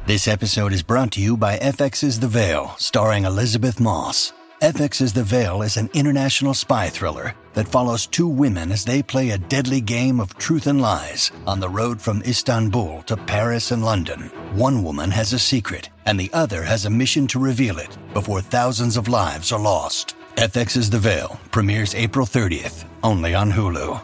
This episode is brought to you by FX's The Veil, starring Elizabeth Moss. FX's The Veil is an international spy thriller that follows two women as they play a deadly game of truth and lies on the road from Istanbul to Paris and London. One woman has a secret, and the other has a mission to reveal it before thousands of lives are lost. FX's The Veil premieres April 30th, only on Hulu.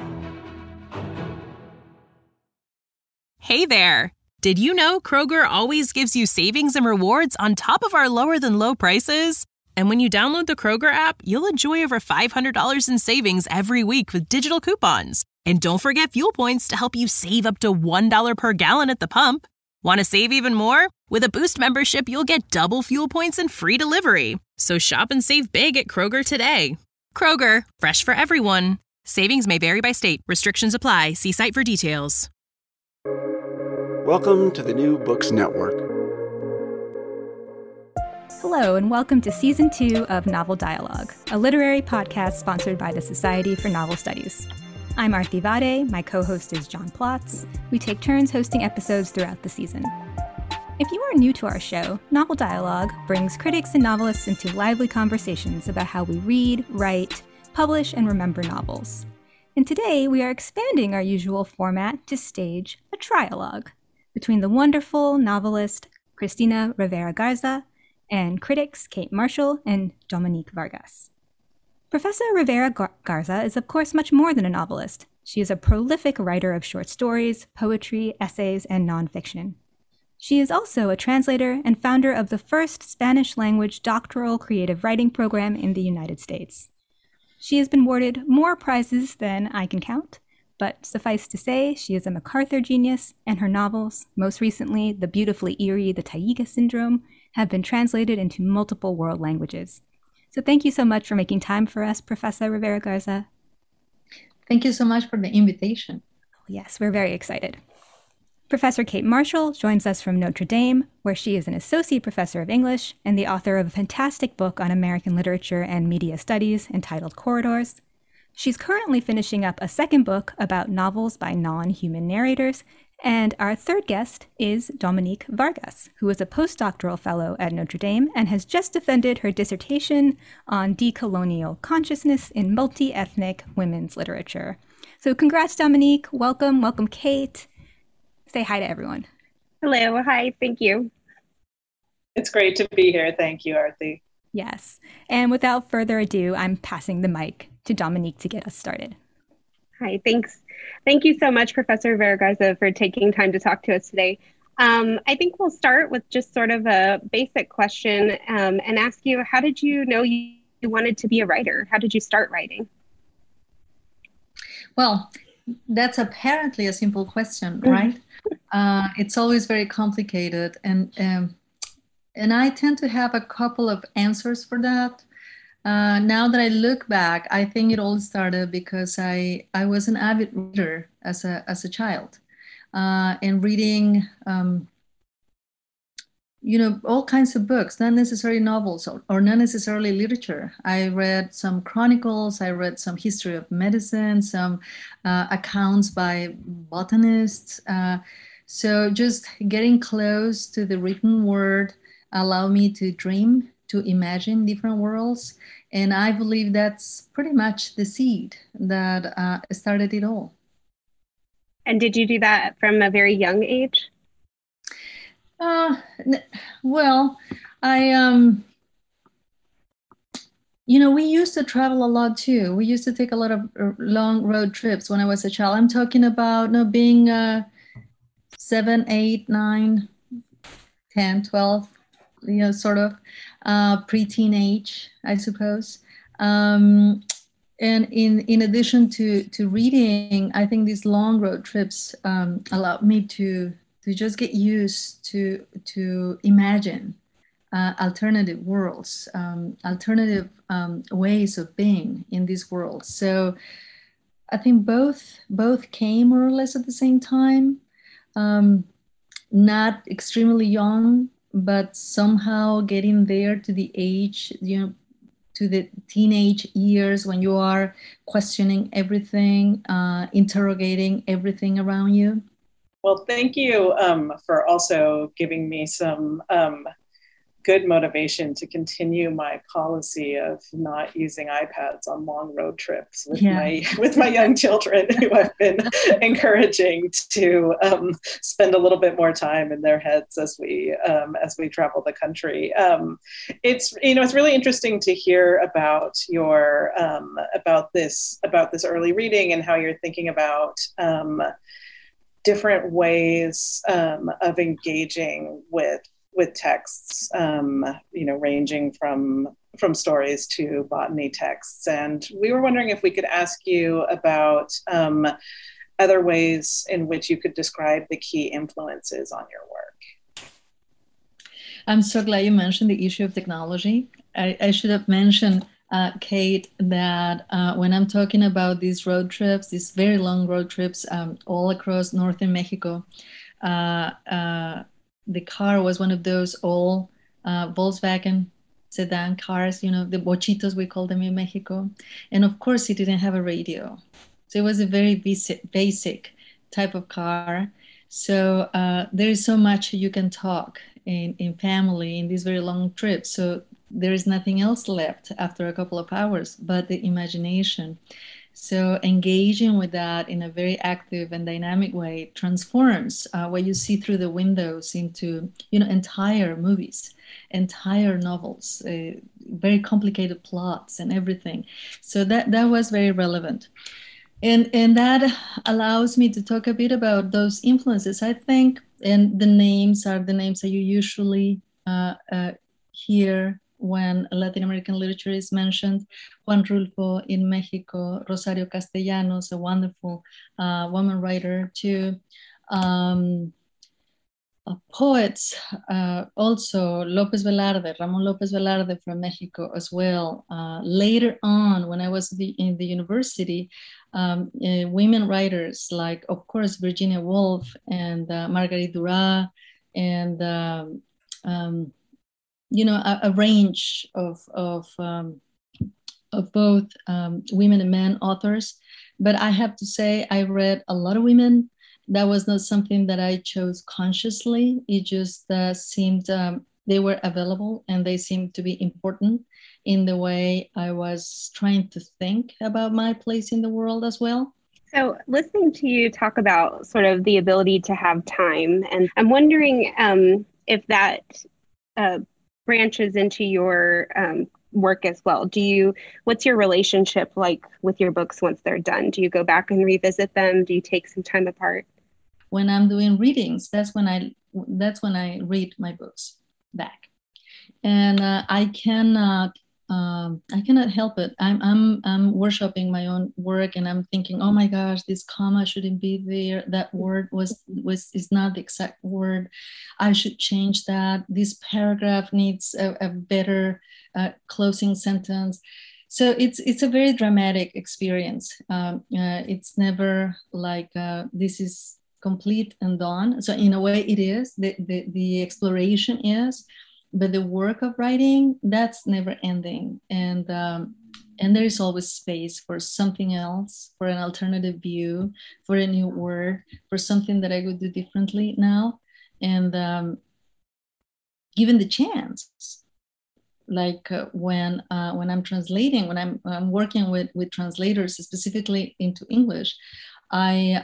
Hey there! Did you know Kroger always gives you savings and rewards on top of our lower-than-low prices? And when you download the Kroger app, you'll enjoy over $500 in savings every week with digital coupons. And don't forget fuel points to help you save up to $1 per gallon at the pump. Want to save even more? With a Boost membership, you'll get double fuel points and free delivery. So shop and save big at Kroger today. Kroger, fresh for everyone. Savings may vary by state. Restrictions apply. See site for details. Welcome to the New Books Network. Hello, and welcome to Season 2 of Novel Dialogue, a literary podcast sponsored by the Society for Novel Studies. I'm Arti Vade, my co-host is John Plotz. We take turns hosting episodes throughout the season. If you are new to our show, Novel Dialogue brings critics and novelists into lively conversations about how we read, write, publish, and remember novels. And today, we are expanding our usual format to stage a trialogue between the wonderful novelist Cristina Rivera Garza and critics Kate Marshall and Dominique Vargas. Professor Rivera Garza is, of course, much more than a novelist. She is a prolific writer of short stories, poetry, essays, and nonfiction. She is also a translator and founder of the first Spanish-language doctoral creative writing program in the United States. She has been awarded more prizes than I can count, but suffice to say, she is a MacArthur genius, and her novels, most recently The Beautifully Eerie, The Taiga Syndrome, have been translated into multiple world languages. So thank you so much for making time for us, Professor Rivera Garza. Thank you so much for the invitation. Yes, we're very excited. Professor Kate Marshall joins us from Notre Dame, where she is an associate professor of English and the author of a fantastic book on American literature and media studies entitled Corridors. She's currently finishing up a second book about novels by non-human narrators, and our third guest is Dominique Vargas, who is a postdoctoral fellow at Notre Dame and has just defended her dissertation on decolonial consciousness in multi-ethnic women's literature. So congrats, Dominique. Welcome, Kate. Say hi to everyone. Hello, hi, thank you. It's great to be here. Thank you, Arti. Yes, and without further ado, I'm passing the mic to Dominique to get us started. Hi, thanks. Thank you so much, Professor Rivera Garza, for taking time to talk to us today. I think we'll start with just sort of a basic question and ask you, how did you know you wanted to be a writer? How did you start writing? Well, that's apparently a simple question, right? It's always very complicated, and I tend to have a couple of answers for that. Now that I look back, I think it all started because I was an avid reader as a child, and reading, all kinds of books, not necessarily novels or not necessarily literature. I read some chronicles, I read some history of medicine, some accounts by botanists. So just getting close to the written word allowed me to dream, to imagine different worlds. And I believe that's pretty much the seed that started it all. And did you do that from a very young age? Well, I, we used to travel a lot too. We used to take a lot of long road trips when I was a child. I'm talking about being 7, 8, 9, 10, 12, sort of pre-teenage, I suppose. And in addition to reading, I think these long road trips allowed me to just get used to imagine alternative worlds, alternative ways of being in this world. So I think both came more or less at the same time. Not extremely young, but somehow getting there to the age, to the teenage years when you are questioning everything, interrogating everything around you. Well, thank you for also giving me some good motivation to continue my policy of not using iPads on long road trips with my young children, who I've been encouraging to spend a little bit more time in their heads as we travel the country. It's really interesting to hear about your about this early reading and how you're thinking about different ways of engaging with texts, ranging from stories to botany texts. And we were wondering if we could ask you about other ways in which you could describe the key influences on your work. I'm so glad you mentioned the issue of technology. I should have mentioned, Kate, that when I'm talking about these road trips, these very long road trips all across northern Mexico, the car was one of those old Volkswagen sedan cars, the bochitos, we call them in Mexico. And of course, it didn't have a radio. So it was a very basic type of car. So there is so much you can talk in family in these very long trips. So there is nothing else left after a couple of hours but the imagination. So engaging with that in a very active and dynamic way transforms what you see through the windows into, entire movies, entire novels, very complicated plots and everything. So that was very relevant. And that allows me to talk a bit about those influences, I think, and the names are the names that you usually hear when Latin American literature is mentioned. Juan Rulfo in Mexico, Rosario Castellanos, a wonderful woman writer too. Poets, also Lopez Velarde, Ramon Lopez Velarde from Mexico as well. Later on, when I was in the university, women writers like, of course, Virginia Woolf and Marguerite Duras, and a range of both women and men authors. But I have to say, I read a lot of women. That was not something that I chose consciously. It just seemed they were available and they seemed to be important in the way I was trying to think about my place in the world as well. So listening to you talk about sort of the ability to have time, and I'm wondering if that branches into your work as well. What's your relationship like with your books once they're done? Do you go back and revisit them? Do you take some time apart? When I'm doing readings, that's when I read my books back, and I cannot help it. I'm workshopping my own work, and I'm thinking, oh my gosh, this comma shouldn't be there. That word is not the exact word. I should change that. This paragraph needs a better closing sentence. So it's a very dramatic experience. It's never like this is complete and done. So in a way, it is. The exploration is. But the work of writing, that's never ending. And there is always space for something else, for an alternative view, for a new word, for something that I would do differently now. And given the chance, like when I'm translating, when I'm working with translators specifically into English, I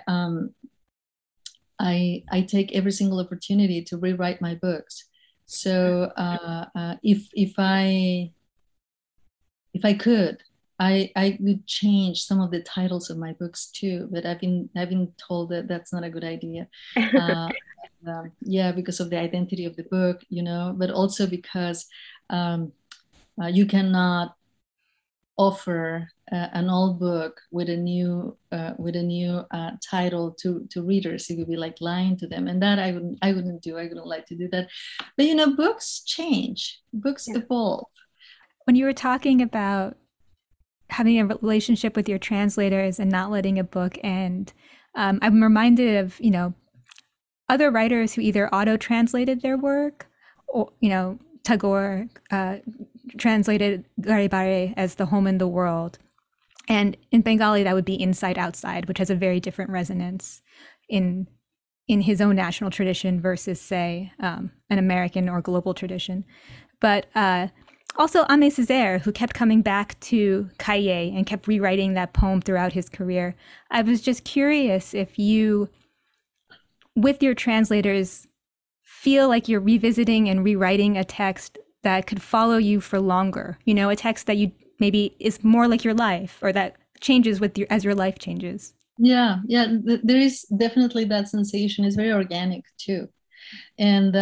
take every single opportunity to rewrite my books. So if I could, I would change some of the titles of my books too. But I've been told that that's not a good idea. Because of the identity of the book, but also because you cannot offer an old book with a new title to readers. It would be like lying to them, and that I wouldn't do. I wouldn't like to do that. But books change, books evolve. When you were talking about having a relationship with your translators and not letting a book end, I'm reminded of other writers who either auto-translated their work, or Tagore translated Garibare as the home in the world. And in Bengali, that would be inside outside, which has a very different resonance in in his own national tradition versus, say, an American or global tradition. But also Aimé Césaire, who kept coming back to Cahiers and kept rewriting that poem throughout his career. I was just curious if you, with your translators, feel like you're revisiting and rewriting a text that could follow you for longer, you know, a text that you maybe is more like your life, or that changes with your, as your life changes. Yeah, there is definitely that sensation. It's very organic too. And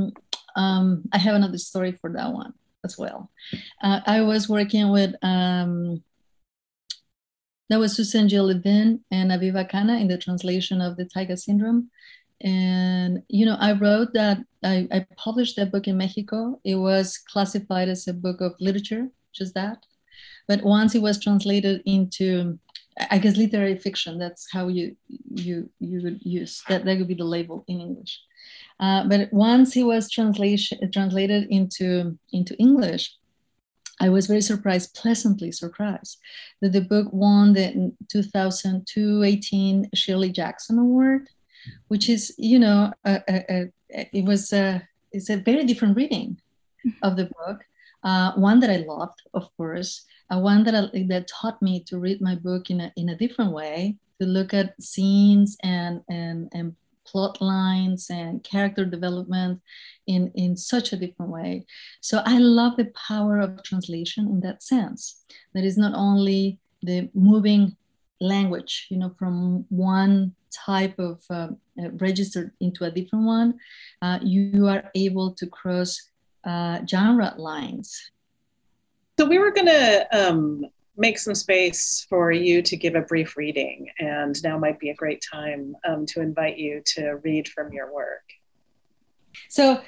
I have another story for that one as well. I was working with, that was Susan G. Levin and Aviva Khanna in the translation of the Taiga Syndrome. And, you know, I wrote that, I published that book in Mexico. It was classified as a book of literature, just that. But once it was translated into, I guess, literary fiction, that's how you would use, that would be the label in English. But once it was translated into English, I was very surprised, pleasantly surprised, that the book won the 2002 18 Shirley Jackson Award, which is, you know, it's a very different reading of the book. One that I loved, of course, one that taught me to read my book in a different way, to look at scenes and plot lines and character development in such a different way. So I love the power of translation in that sense. That is not only the moving language, you know, from one type of register into a different one, you are able to cross genre lines. So we were going to make some space for you to give a brief reading, and now might be a great time to invite you to read from your work. So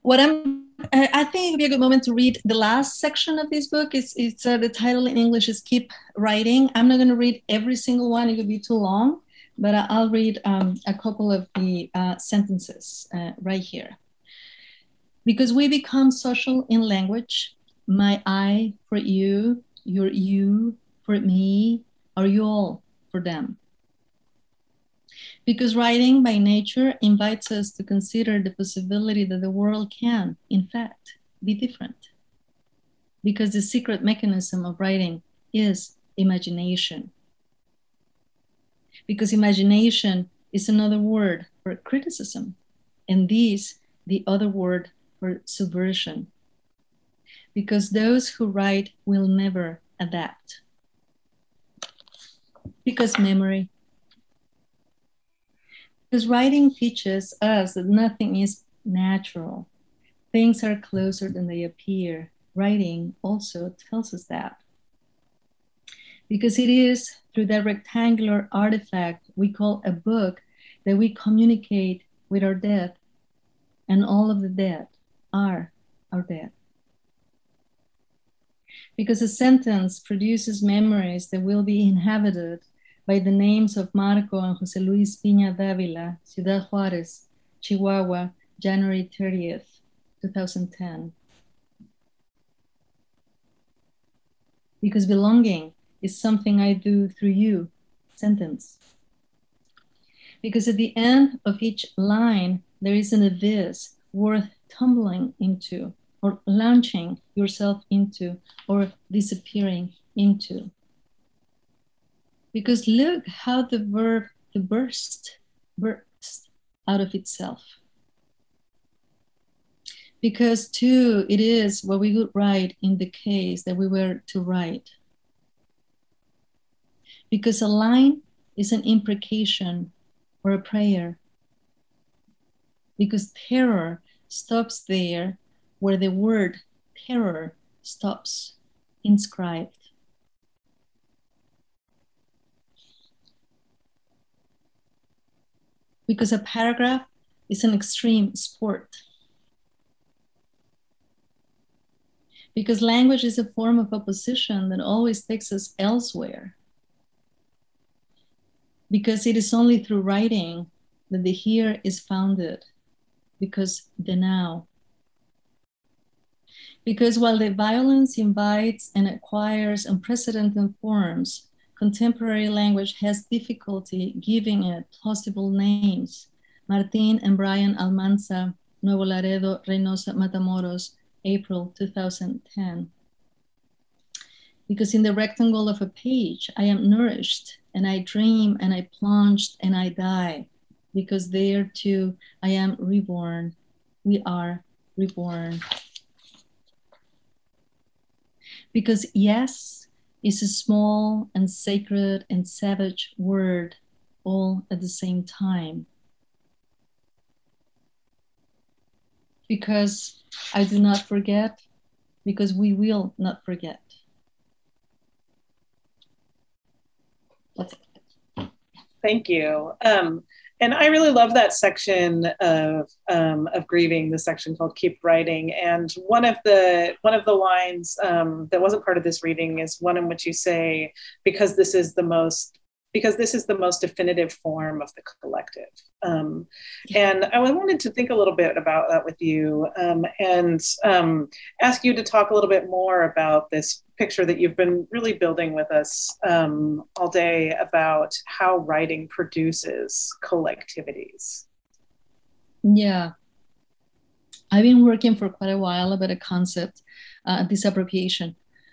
I think it would be a good moment to read the last section of this book. It's the title in English is Keep Writing. I'm not going to read every single one, it would be too long, but I'll read a couple of the sentences right here. Because we become social in language, my I for you, your you for me, our you all for them. Because writing by nature invites us to consider the possibility that the world can, in fact, be different. Because the secret mechanism of writing is imagination. Because imagination is another word for criticism, and this the other word for subversion. Because those who write will never adapt. Because memory. Because writing teaches us that nothing is natural. Things are closer than they appear. Writing also tells us that. Because it is through that rectangular artifact we call a book that we communicate with our dead, and all of the dead are our dead. Because a sentence produces memories that will be inhabited by the names of Marco and Jose Luis Piña Dávila, Ciudad Juárez, Chihuahua, January 30th, 2010. Because belonging is something I do through you, sentence. Because at the end of each line, there is an abyss worth tumbling into, or launching yourself into, or disappearing into. Because look how the verb to burst out of itself. Because too, it is what we would write in the case that we were to write. Because a line is an imprecation or a prayer. Because terror stops there where the word terror stops, inscribed. Because a paragraph is an extreme sport. Because language is a form of opposition that always takes us elsewhere. Because it is only through writing that the here is founded. Because the now. Because while the violence invites and acquires unprecedented forms, contemporary language has difficulty giving it plausible names Martin and Brian Almanza, Nuevo Laredo, Reynosa, Matamoros, April 2010. Because in the rectangle of a page, I am nourished, and I dream, and I plunged, and I die. Because there too, I am reborn. We are reborn. Because yes is a small and sacred and savage word all at the same time. Because I do not forget, because we will not forget. That's it. Thank you. And I really love that section of grieving, the section called "Keep Writing." And one of the lines that wasn't part of this reading is one in which you say, because this is the most definitive form of the collective. And I wanted to think a little bit about that with you, and ask you to talk a little bit more about this picture that you've been really building with us all day about how writing produces collectivities. Yeah. I've been working for quite a while about a concept, disappropriation.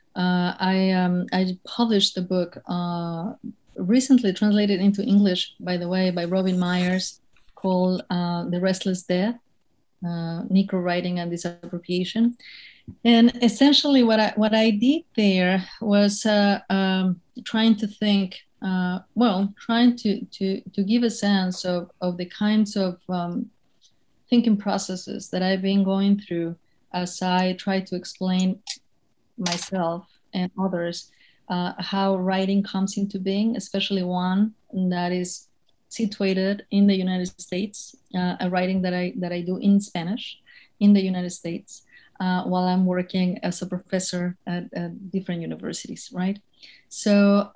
I published a book recently translated into English, by the way, by Robin Myers, called The Restless Death, Negro Writing and Disappropriation. And essentially what I did there was trying to think, trying to give a sense of the kinds of thinking processes that I've been going through as I try to explain myself and others how writing comes into being, especially one that is situated in the United States, a writing that I do in Spanish in the United States while I'm working as a professor at different universities, right? So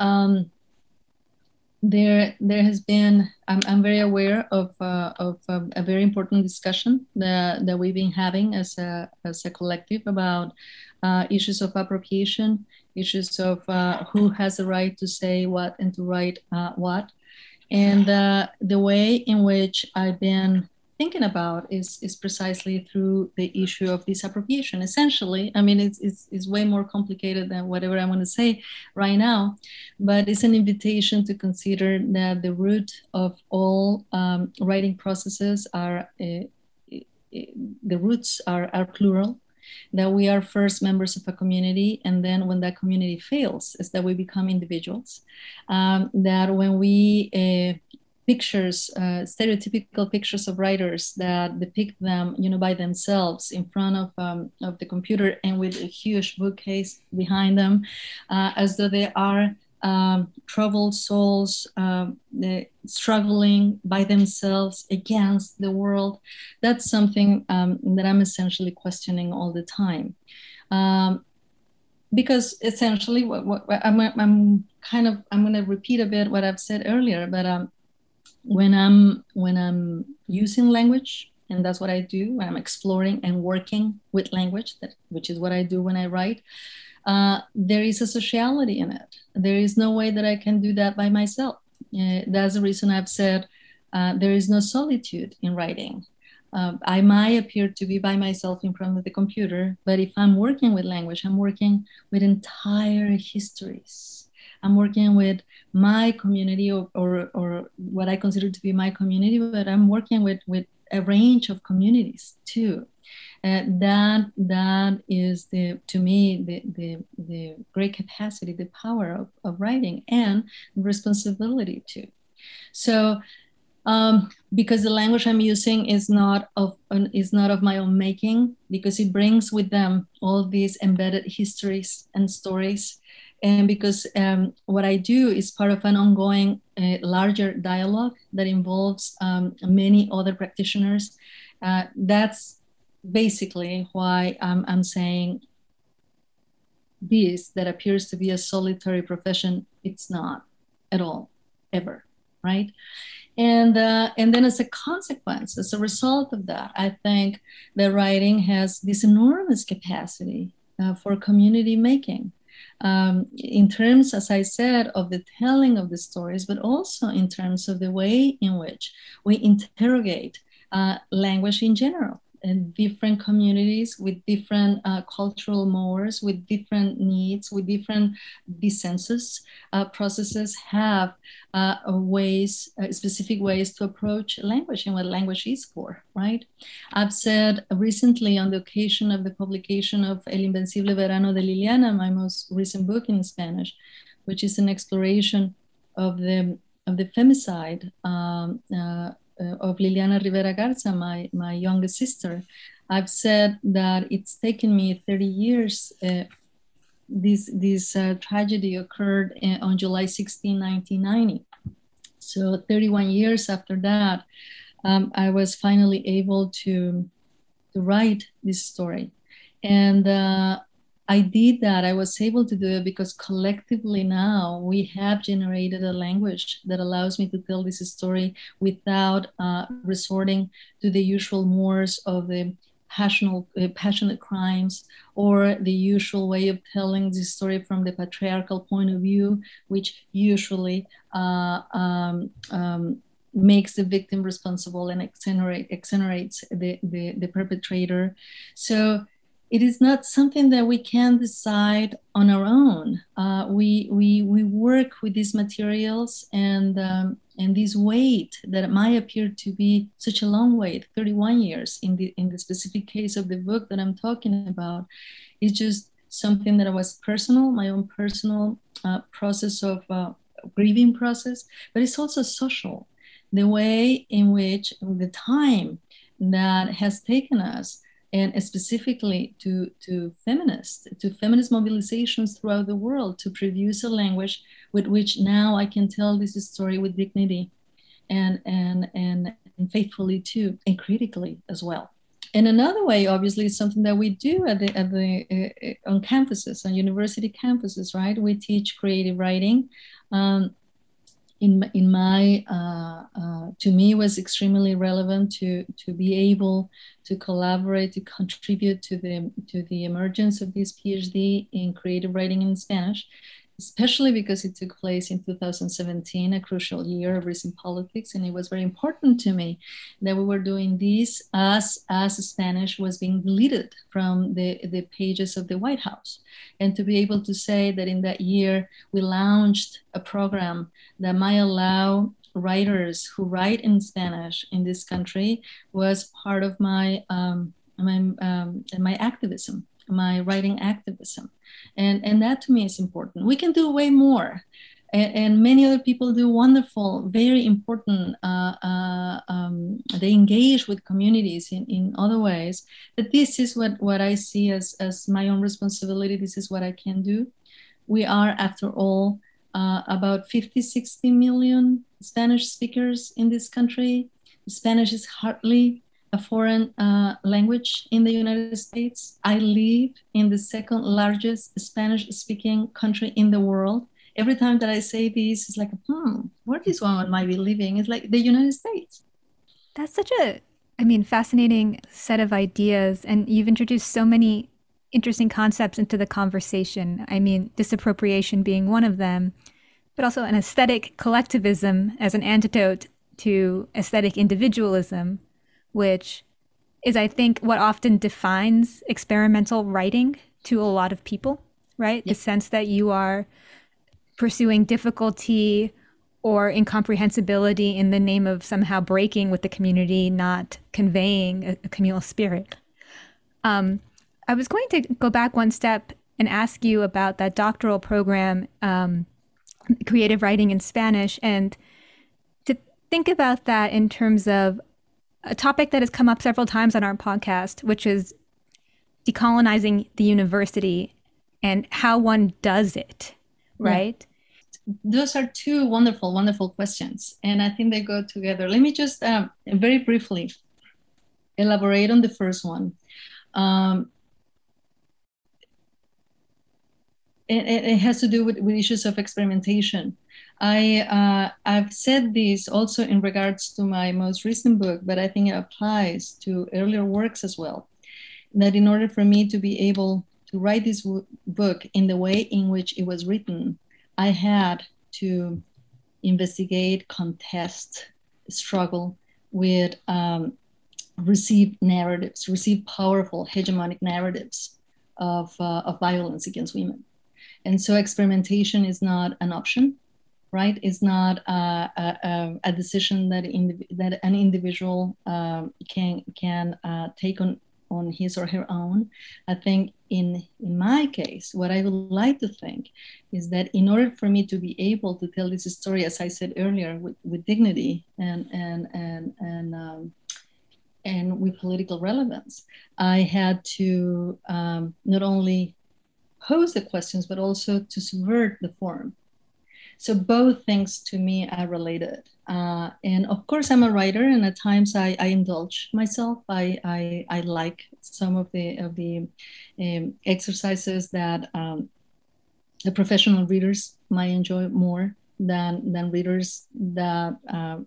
there has been, I'm very aware of a very important discussion that we've been having as a collective about issues of appropriation, issues of who has the right to say what and to write what. And the way in which I've been thinking about is precisely through the issue of disappropriation. Essentially, I mean, it's way more complicated than whatever I want to say right now, but it's an invitation to consider that the root of all writing processes are, the roots are plural, that we are first members of a community, and then when that community fails, is that we become individuals. That when we pictures, stereotypical pictures of writers that depict them, by themselves in front of the computer and with a huge bookcase behind them, as though they are troubled souls struggling by themselves against the world. That's something that I'm essentially questioning all the time. Because essentially, I'm going to repeat a bit what I've said earlier, but when I'm using language, and that's what I do when I'm exploring and working with language, which is what I do when I write, there is a sociality in it. There is no way that I can do that by myself. That's the reason I've said there is no solitude in writing. I might appear to be by myself in front of the computer, but if I'm working with language, I'm working with entire histories. I'm working with my community or what I consider to be my community, but I'm working with a range of communities too. That is to me the great capacity, the power of writing, and the responsibility too. So because the language I'm using is not of my own making, because it brings with them all these embedded histories and stories. And because what I do is part of an ongoing larger dialogue that involves many other practitioners. That's basically why I'm saying this, that appears to be a solitary profession. It's not at all, ever, right? And then as a consequence, as a result of that, I think that writing has this enormous capacity for community making. in terms, as I said, of the telling of the stories, but also in terms of the way in which we interrogate language in general. And different communities with different cultural mores, with different needs, with different census processes have specific ways to approach language and what language is for, right? I've said recently on the occasion of the publication of El Invencible Verano de Liliana, my most recent book in Spanish, which is an exploration of the femicide of Liliana Rivera Garza, my youngest sister. I've said that it's taken me 30 years. This tragedy occurred on July 16, 1990. So 31 years after that, I was finally able to write this story. And I did that. I was able to do it because collectively now we have generated a language that allows me to tell this story without resorting to the usual mores of the passionate crimes or the usual way of telling this story from the patriarchal point of view, which usually makes the victim responsible and exonerates the perpetrator. So it is not something that we can decide on our own. We work with these materials and this wait that might appear to be such a long wait, 31 years in the specific case of the book that I'm talking about, is just something that was personal, my own personal process of grieving process, but it's also social. The way in which the time that has taken us, and specifically to feminist mobilizations throughout the world to produce a language with which now I can tell this story with dignity and faithfully too, and critically as well. And another way, obviously, is something that we do on campuses, on university campuses, right? We teach creative writing. In my to me was extremely relevant to be able to collaborate, to contribute to the emergence of this PhD in creative writing in Spanish, especially because it took place in 2017, a crucial year of recent politics. And it was very important to me that we were doing this as Spanish was being deleted from the pages of the White House. And to be able to say that in that year, we launched a program that might allow writers who write in Spanish in this country was part of my activism, my writing activism. And that to me is important. We can do way more. And many other people do wonderful, very important, they engage with communities in other ways. But this is what I see as my own responsibility. This is what I can do. We are, after all, about 50, 60 million Spanish speakers in this country. Spanish is hardly a foreign language in the United States. I live in the second largest Spanish-speaking country in the world. Every time that I say this, it's like, where this one might be living? It's like the United States. That's such a, fascinating set of ideas. And you've introduced so many interesting concepts into the conversation. Disappropriation being one of them, but also an aesthetic collectivism as an antidote to aesthetic individualism, which is, I think, what often defines experimental writing to a lot of people, right? Yep. The sense that you are pursuing difficulty or incomprehensibility in the name of somehow breaking with the community, not conveying a communal spirit. I was going to go back one step and ask you about that doctoral program, creative writing in Spanish, and to think about that in terms of a topic that has come up several times on our podcast, which is decolonizing the university and how one does it, right? Yeah. Those are two wonderful, wonderful questions. And I think they go together. Let me just very briefly elaborate on the first one. It has to do with issues of experimentation. I've said this also in regards to my most recent book, but I think it applies to earlier works as well, that in order for me to be able write this book in the way in which it was written, I had to investigate, contest, struggle with received powerful hegemonic narratives of violence against women. And so experimentation is not an option, right? It's not a decision that an individual can take on his or her own. I think in my case, what I would like to think is that in order for me to be able to tell this story, as I said earlier, with dignity and with political relevance, I had to not only pose the questions, but also to subvert the form. So both things to me are related. And of course, I'm a writer, and at times I indulge myself. I like some of the exercises that the professional readers might enjoy more than readers that are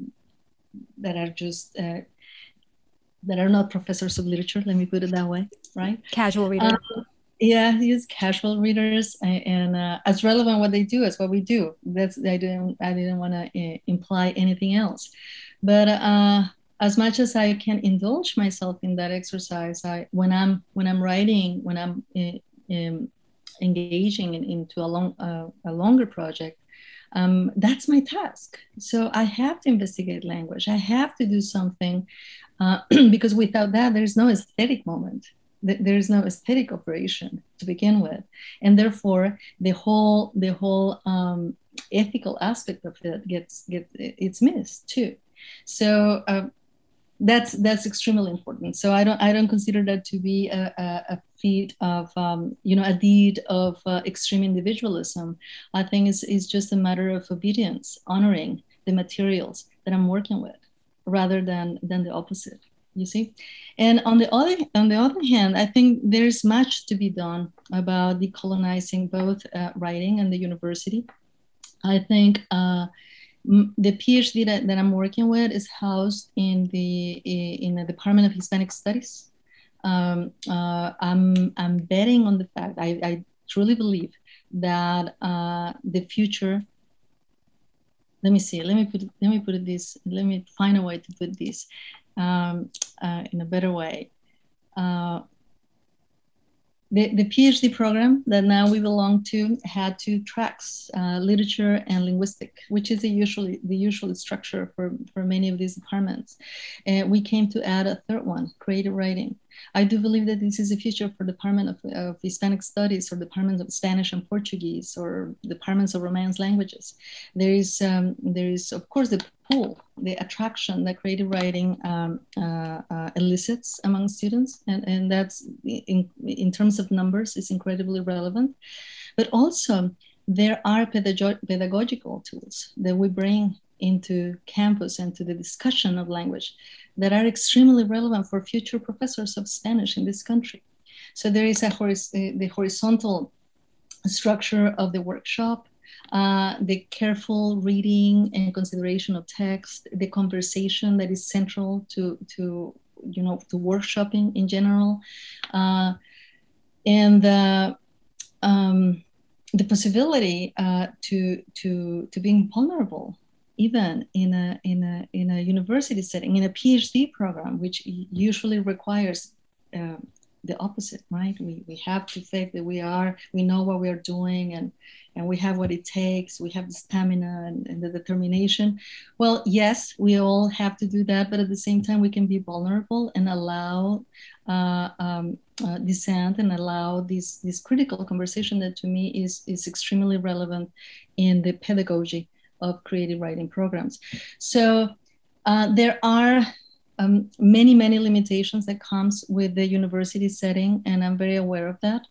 just that are not professors of literature. Let me put it that way, right? Casual readers. Yeah, use casual readers, and as relevant what they do as what we do. I didn't want to imply anything else, but as much as I can indulge myself in that exercise, when I'm writing, when I'm engaging into a longer project, that's my task. So I have to investigate language. I have to do something because without that, there's no aesthetic moment. There's no aesthetic operation to begin with, and therefore the whole ethical aspect of it it's missed too. So that's extremely important. So I don't consider that to be a feat of a deed of extreme individualism. I think it's just a matter of obedience, honoring the materials that I'm working with, rather than the opposite. You see, and on the other hand, I think there's much to be done about decolonizing both writing and the university. I think the PhD that I'm working with is housed in the Department of Hispanic Studies. I'm betting on the fact I truly believe that the future. Let me see. Let me put this. Let me find a way to put this in a better way. The PhD program that now we belong to had 2 tracks, literature and linguistic, which is the usual structure for many of these departments. We came to add a 3rd one, creative writing. I do believe that this is the future for Department of Hispanic Studies, or Departments of Spanish and Portuguese, or Departments of Romance languages. There is of course the pull, the attraction that creative writing elicits among students, and that's in terms of numbers is incredibly relevant. But also there are pedagogical tools that we bring into campus and to the discussion of language that are extremely relevant for future professors of Spanish in this country. So there is the horizontal structure of the workshop, the careful reading and consideration of text, the conversation that is central to workshopping in general, and the possibility to being vulnerable, even in a university setting, in a PhD program, which usually requires the opposite, right? We have to think that we know what we are doing, and we have what it takes. We have the stamina and the determination. Well, yes, we all have to do that, but at the same time, we can be vulnerable and allow dissent and allow this critical conversation that to me is extremely relevant in the pedagogy of creative writing programs. So there are many limitations that comes with the university setting, and I'm very aware of that.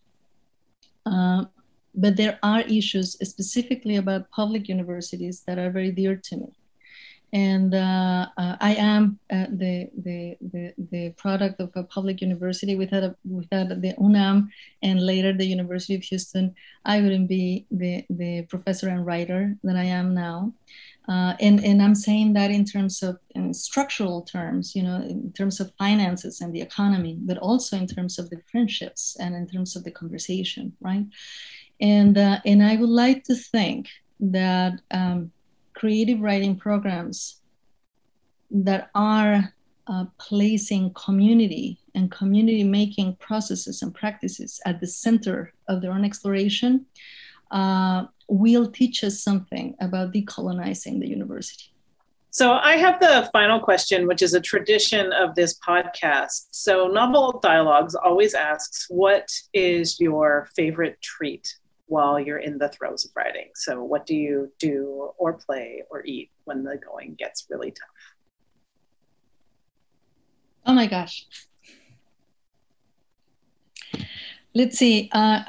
But there are issues specifically about public universities that are very dear to me. And I am the product of a public university. Without the UNAM and later the University of Houston, I wouldn't be the professor and writer that I am now. And I'm saying that in terms of structural terms, in terms of finances and the economy, but also in terms of the friendships and in terms of the conversation, right? And I would like to think that creative writing programs that are placing community and community making processes and practices at the center of their own exploration will teach us something about decolonizing the university. So I have the final question, which is a tradition of this podcast. So Novel Dialogues always asks, what is your favorite treat while you're in the throes of writing? So what do you do or play or eat when the going gets really tough? Oh my gosh. Let's see.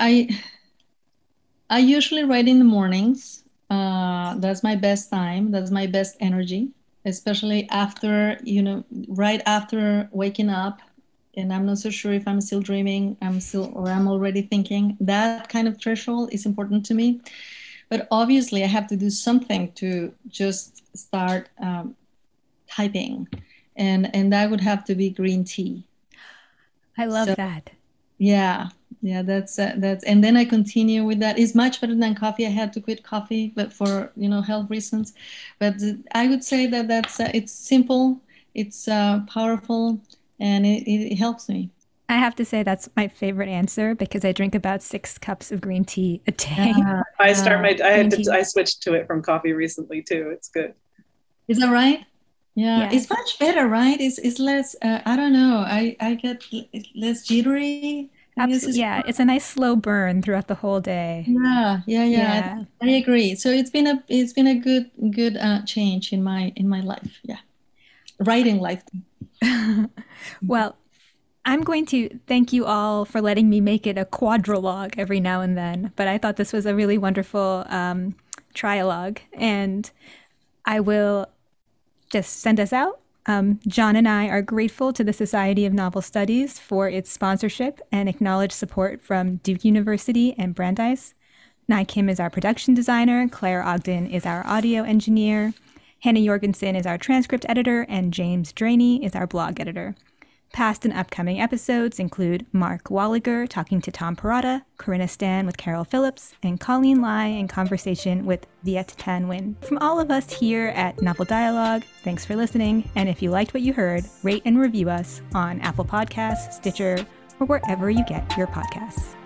I usually write in the mornings. That's my best time. That's my best energy, especially after, right after waking up. And I'm not so sure if I'm still dreaming, I'm already thinking. That kind of threshold is important to me. But obviously I have to do something to just start typing. And that would have to be green tea. I love that. Yeah, that's and then I continue with that. It's much better than coffee. I had to quit coffee, but for health reasons. But I would say that it's simple, it's powerful, and it helps me. I have to say that's my favorite answer because I drink about 6 cups of green tea a day. I switched to it from coffee recently too. It's good. Is that right? Yeah, it's much better, right? It's less, I don't know, I get less jittery. Absolutely. Yeah, it's a nice slow burn throughout the whole day. Yeah. I agree. So it's been a good change in my life. Yeah, writing life. Well, I'm going to thank you all for letting me make it a quadrilogue every now and then, but I thought this was a really wonderful trialogue, and I will just send us out. John and I are grateful to the Society of Novel Studies for its sponsorship and acknowledged support from Duke University and Brandeis. Nai Kim is our production designer, Claire Ogden is our audio engineer, Hannah Jorgensen is our transcript editor, and James Draney is our blog editor. Past and upcoming episodes include Mark Walliger talking to Tom Parada, Corinna Stan with Carol Phillips, and Colleen Lai in conversation with Viet Tan Nguyen. From all of us here at Novel Dialogue, thanks for listening, and if you liked what you heard, rate and review us on Apple Podcasts, Stitcher, or wherever you get your podcasts.